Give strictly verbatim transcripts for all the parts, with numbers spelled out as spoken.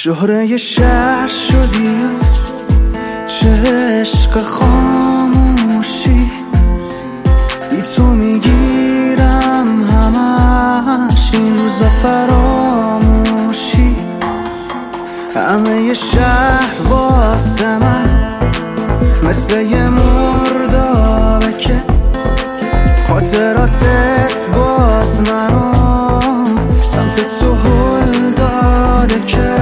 شهره شهر شدی چه عشق خاموشی، بی تو میگیرم همش این روزا فراموشی. همه شهر واسه من مثل یه مردابه که خاطراتت باز منو سمت تو هل داده که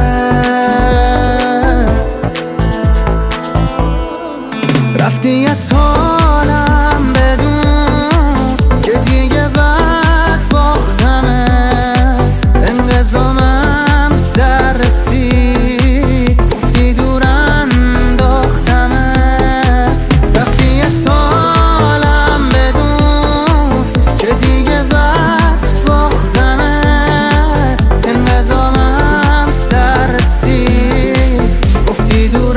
رفتی از حالم بدون که دیگه بد باختمت. انقضامم سر رسید گفتی دور انداختمت. رفتی از حالم بدون که دیگه بد باختمت. انقضامم سر رسید گفتی دور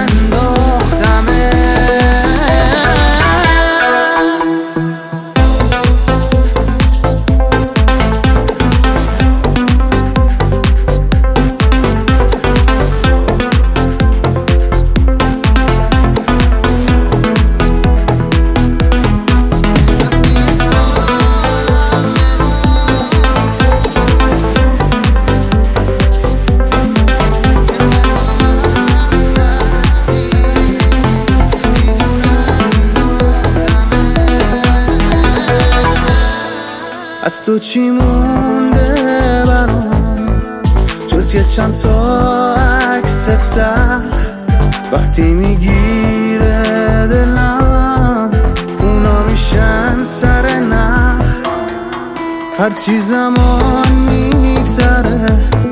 از تو چی مونده برام جز یه چند تا عکس تلخ؟ وقتی میگیره دلم اونا میشن سر نخ. هرچی زمان میگذره